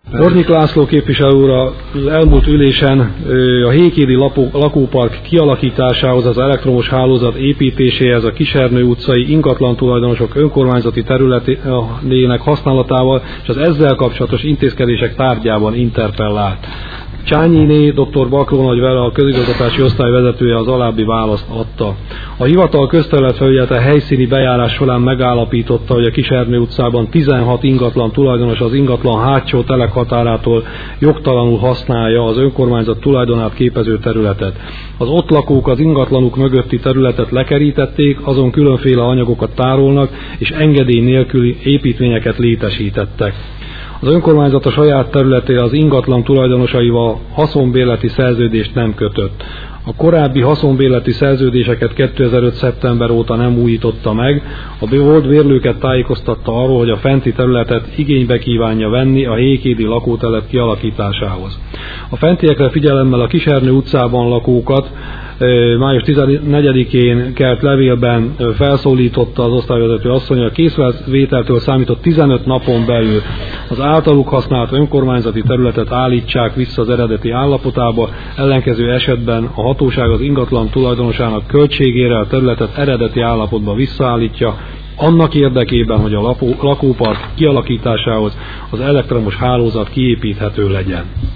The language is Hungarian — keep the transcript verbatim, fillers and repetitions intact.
Hornyik László képviselő úr az elmúlt ülésen a Hékédi lakópark kialakításához, az elektromos hálózat építéséhez, a Kisernő utcai ingatlan tulajdonosok önkormányzati területének használatával és az ezzel kapcsolatos intézkedések tárgyában interpellált. Csányiné dr. Bakró Nagyvera, a közigazgatási osztály vezetője az alábbi választ adta. A hivatal közterületfelügyelete helyszíni bejárás során megállapította, hogy a Kisernő utcában tizenhat ingatlan tulajdonos az ingatlan hátsó telekhatárától jogtalanul használja az önkormányzat tulajdonát képező területet. Az ott lakók az ingatlanuk mögötti területet lekerítették, azon különféle anyagokat tárolnak, és engedély nélküli építményeket létesítettek. Az önkormányzat a saját területére az ingatlan tulajdonosaival haszonbérleti szerződést nem kötött. A korábbi haszonbérleti szerződéseket kétezer-öt. szeptember óta nem újította meg, a volt bérlőket tájékoztatta arról, hogy a fenti területet igénybe kívánja venni a hékédi lakótelep kialakításához. A fentiekre figyelemmel a Kisernő utcában lakókat május tizennegyedikén kelt levélben felszólította az osztályvezető asszony, a készvételtől számított tizenöt napon belül az általuk használt önkormányzati területet állítsák vissza az eredeti állapotába, ellenkező esetben a hatóság az ingatlan tulajdonosának költségére a területet eredeti állapotba visszaállítja, annak érdekében, hogy a lakópark kialakításához az elektromos hálózat kiépíthető legyen.